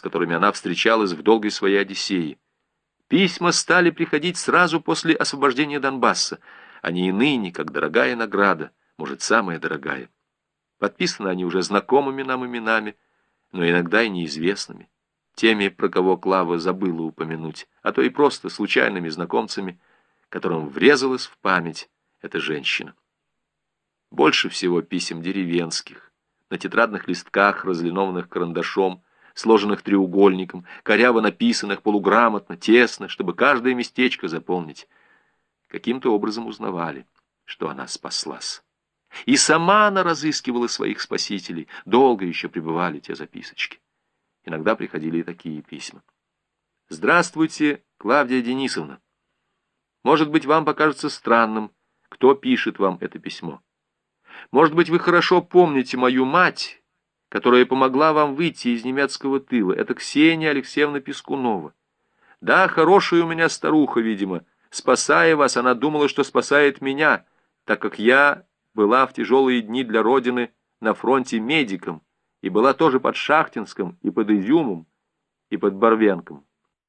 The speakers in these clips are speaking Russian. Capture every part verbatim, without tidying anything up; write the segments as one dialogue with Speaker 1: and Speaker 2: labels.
Speaker 1: которыми она встречалась в долгой своей Одиссее. Письма стали приходить сразу после освобождения Донбасса. Они и ныне, как дорогая награда, может, самая дорогая. Подписаны они уже знакомыми нам именами, но иногда и неизвестными, теми, про кого Клава забыла упомянуть, а то и просто случайными знакомцами, которым врезалась в память эта женщина. Больше всего писем деревенских, на тетрадных листках, разлинованных карандашом, сложенных треугольником, коряво написанных, полуграмотно, тесно, чтобы каждое местечко заполнить. Каким-то образом узнавали, что она спаслась. И сама она разыскивала своих спасителей. Долго еще пребывали те записочки. Иногда приходили и такие письма. «Здравствуйте, Клавдия Денисовна. Может быть, вам покажется странным, кто пишет вам это письмо. Может быть, вы хорошо помните мою мать, которая помогла вам выйти из немецкого тыла. Это Ксения Алексеевна Пискунова. Да, хорошая у меня старуха, видимо. Спасая вас, она думала, что спасает меня, так как я была в тяжелые дни для Родины на фронте медиком и была тоже под Шахтинском и под Изюмом и под Барвенком.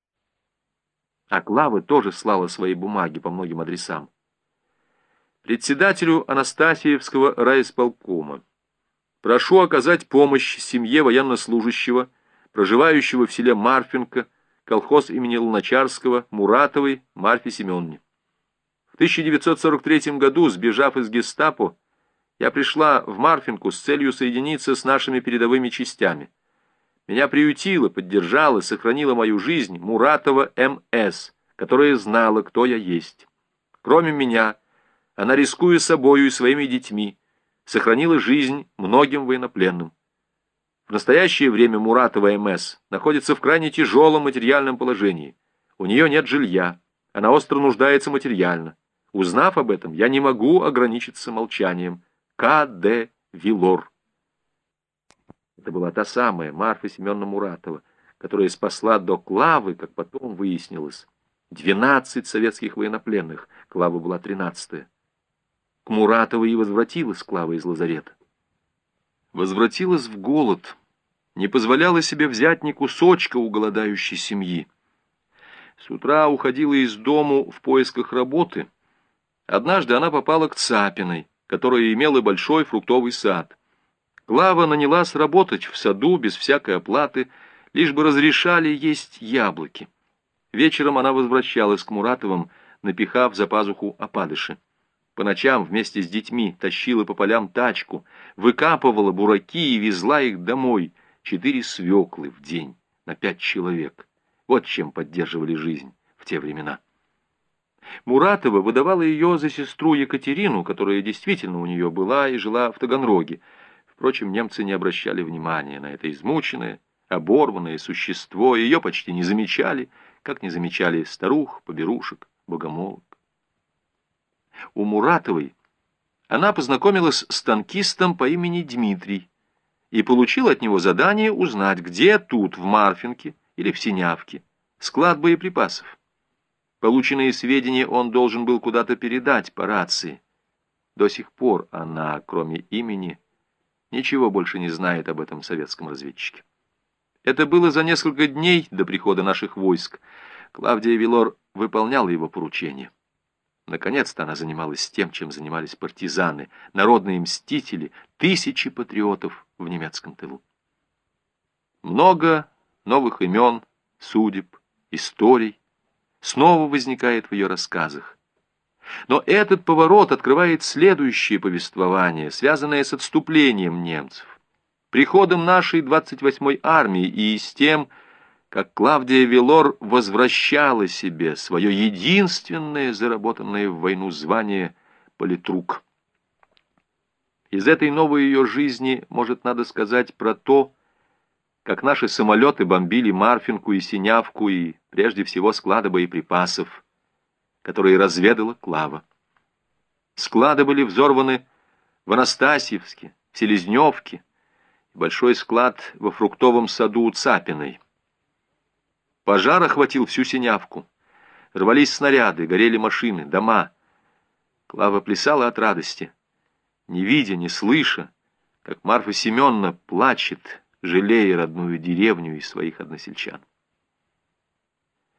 Speaker 1: А Клава тоже слала свои бумаги по многим адресам. Председателю Анастасиевского райисполкома. Прошу оказать помощь семье военнослужащего, проживающего в селе Марфинка, колхоз имени Луначарского, Муратовой Марфе Семеновне. В тысяча девятьсот сорок третьем году, сбежав из гестапо, я пришла в Марфинку с целью соединиться с нашими передовыми частями. Меня приютила, поддержала, сохранила мою жизнь Муратова М С, которая знала, кто я есть. Кроме меня, она, рискуя собою и своими детьми, сохранила жизнь многим военнопленным. В настоящее время Муратова М С находится в крайне тяжелом материальном положении. У нее нет жилья, она остро нуждается материально. Узнав об этом, я не могу ограничиться молчанием. К Д Вилор. Это была та самая Марфа Семеновна Муратова, которая спасла до Клавы, как потом выяснилось, двенадцать советских военнопленных. Клава была тринадцатая. К Муратовой и возвратилась Клава из лазарета. Возвратилась в голод, не позволяла себе взять ни кусочка у голодающей семьи. С утра уходила из дому в поисках работы. Однажды она попала к Цапиной, которая имела большой фруктовый сад. Клава нанялась работать в саду без всякой оплаты, лишь бы разрешали есть яблоки. Вечером она возвращалась к Муратовым, напихав за пазуху опадыши. По ночам вместе с детьми тащила по полям тачку, выкапывала бураки и везла их домой. Четыре свеклы в день на пять человек. Вот чем поддерживали жизнь в те времена. Муратова выдавала ее за сестру Екатерину, которая действительно у нее была и жила в Таганроге. Впрочем, немцы не обращали внимания на это измученное, оборванное существо, ее почти не замечали, как не замечали старух, поберушек, богомолок. У Муратовой она познакомилась с танкистом по имени Дмитрий и получила от него задание узнать, где тут, в Марфинке или в Синявке, склад боеприпасов. Полученные сведения он должен был куда-то передать по рации. До сих пор она, кроме имени, ничего больше не знает об этом советском разведчике. Это было за несколько дней до прихода наших войск. Клавдия Вилор выполняла его поручение. Наконец-то она занималась тем, чем занимались партизаны, народные мстители, тысячи патриотов в немецком тылу. Много новых имен, судеб, историй снова возникает в ее рассказах. Но этот поворот открывает следующее повествование, связанное с отступлением немцев, приходом нашей двадцать восьмой армии и с тем, как Клавдия Вилор возвращала себе свое единственное заработанное в войну звание политрук. Из этой новой ее жизни, может, надо сказать про то, как наши самолеты бомбили Марфинку и Синявку и, прежде всего, склады боеприпасов, которые разведала Клава. Склады были взорваны в Анастасьевске, в Селезневке, и большой склад во фруктовом саду у Цапиной. Пожар охватил всю Синявку. Рвались снаряды, горели машины, дома. Клава плясала от радости, не видя, не слыша, как Марфа Семеновна плачет жалея родную деревню и своих односельчан.